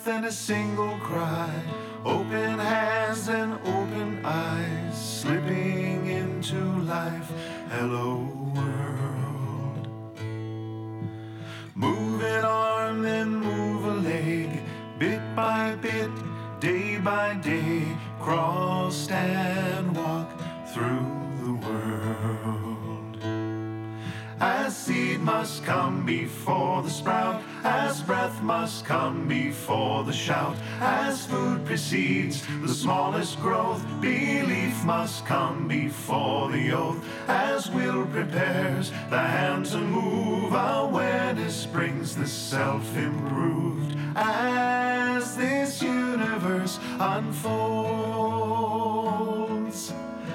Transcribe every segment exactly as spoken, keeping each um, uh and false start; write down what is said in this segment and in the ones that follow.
than a single cry, open hands and open eyes, slipping into life. Hello world. Move an arm, then move a leg, bit by bit, day by day, crawl, stand, walk through the world. As seed must come before the sprout, as breath must come before the shout, as food precedes the smallest growth, belief must come before the oath. As will prepares the hand to move, awareness brings the self-improved. As this universe unfolds,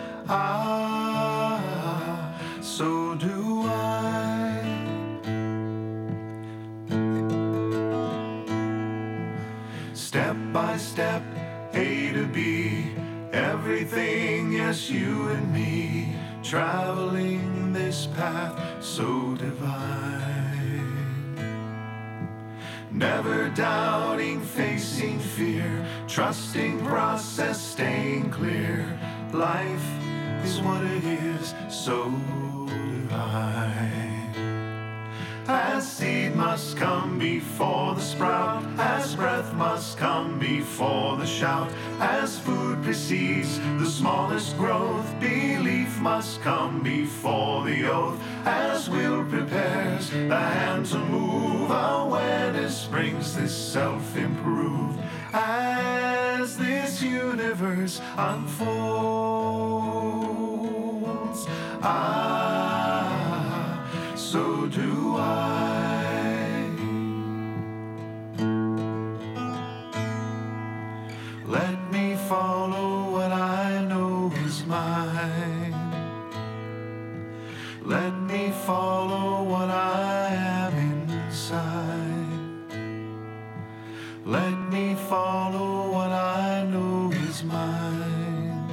ah, so do I. Step by step, A to B, everything, yes, you and me, traveling this path so divine. Never doubting, facing fear, trusting process, staying clear. Life is what it is, so divine. As seed must come before the sprout, as breath must come before the shout, as food precedes the smallest growth, belief must come before the oath. As will prepares the hand to move, awareness brings this self-improved. As this universe unfolds, ah, so do I. Let me follow what I know is mine. Let me follow what I am inside. Let me follow what I know is mine.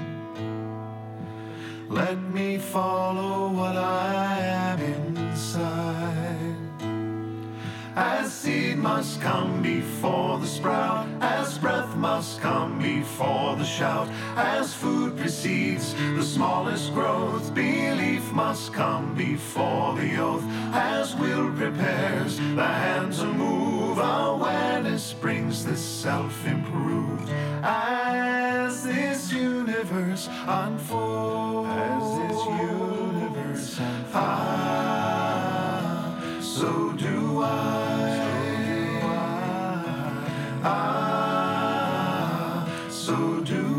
Let me follow what I am inside. As seed must come before the sprout, as breath must come before the shout, as food precedes the smallest growth, belief must come before the oath. As will prepares the hand to move, awareness brings this self-improved. As this universe unfolds, as this universe unfolds, ah, so do I. Ah, so do